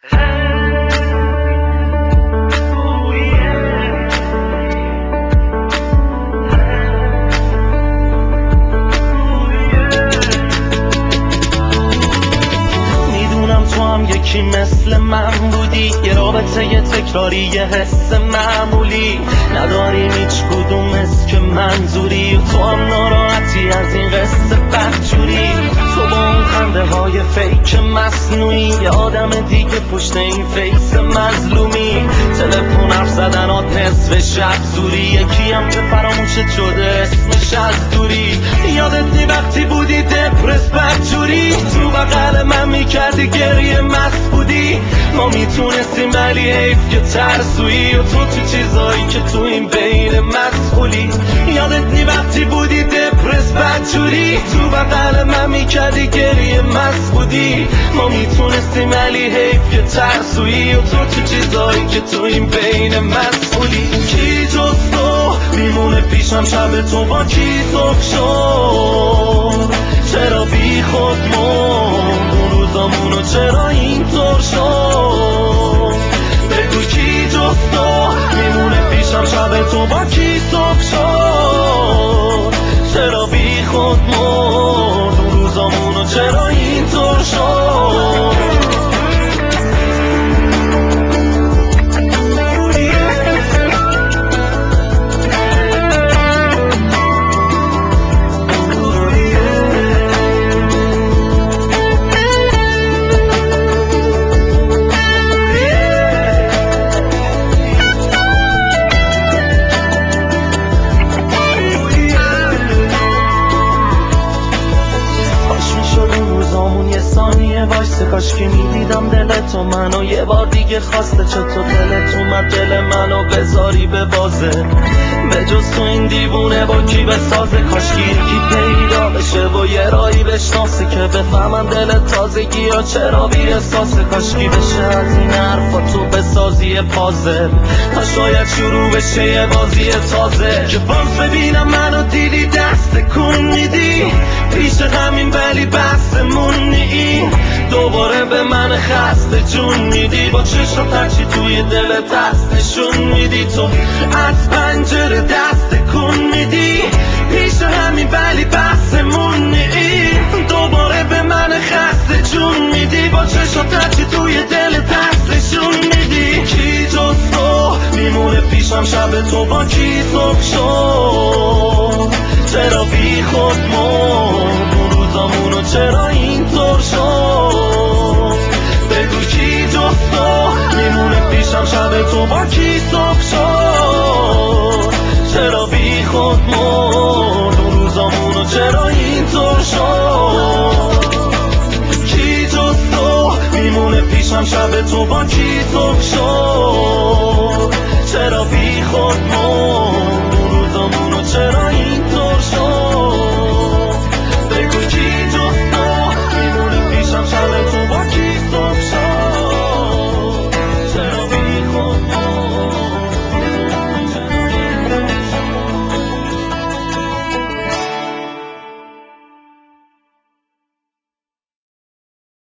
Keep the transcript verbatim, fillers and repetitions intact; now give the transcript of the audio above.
یکی مثل من بودی، یه رابطه یه تکراری، یه حس معمولی نداریم هیچ کدوم که منظوری، و تو هم ناراحتی از این قصه بدجوری. تو با اون خنده های فیک مصنوعی، یه آدم دیگه پشت این فیس مظلومی. تلفن حرف زدنات نصف شب زوری، یکی هم که فراموشت شده اسمش از دوری. یادت نی وقتی بودی دپرس بدجوری، تو بغل من میکردی گریه مست بودی. ما میتونستیم ولی حیف که ترسویی، و تو تو چیزایی که تو این بین مسئولی. یادت نی وقتی بودی دپرس بدجوری، تو بغل من میکردی گریه مست بودی. ما میتونستیم ولی حیف که ترسویی، و تو تو چیزایی که تو این بین مسئولی. کی جز تو میمونه پیشم شب تو با کی صبح شد؟ چرا بی خود موند اون روزامونو، چرا اینطور شد؟ بگو کی جز تو میمونه پیشم شب تو با کی صبح شد؟ چرا بی خود موند اون روزامونو، چرا اینطور شد؟ کاش که میدیدم دلتو منو یه بار دیگه خواسته، چطور دلت اومد دل منو بذاری به بازه. به جز تو این دیوونه با کی بسازه؟ کاش که یکی پیدا بشه و یه رایی بشناسه، که بفهمم دلت تازگی یا چرا بی احساسه. کاش کی بشه از این حرفا تو بسازی پازل، تا شاید شروع بشه یه بازی تازه. که باز ببینم منو دیدی دست کن میدی پیش همین، ولی بحثمون نی. دوباره به من خسته جون میدی، با چشم هرچی توی دلت هست نشون میدی. تو از پنجره دست کن میدی پیش همین، ولی بحثمون نی. دوباره به من خسته جون میدی، با چشم هرچی توی دلت هست نشون میدی. کی جز تو میمونه پیشم شب تو با کی صبح شد؟ چرا بی خود موند اون روزامونو، چرا اینطور شد؟ بگو کی جز تو میمونه پیشم شب تو با کی صبح شد؟ چرا بی خود موند اون روزامونو، چرا اینطور شد؟ کی جز تو میمونه پیشم شب تو با کی صبح شد؟ چرا بی خود موند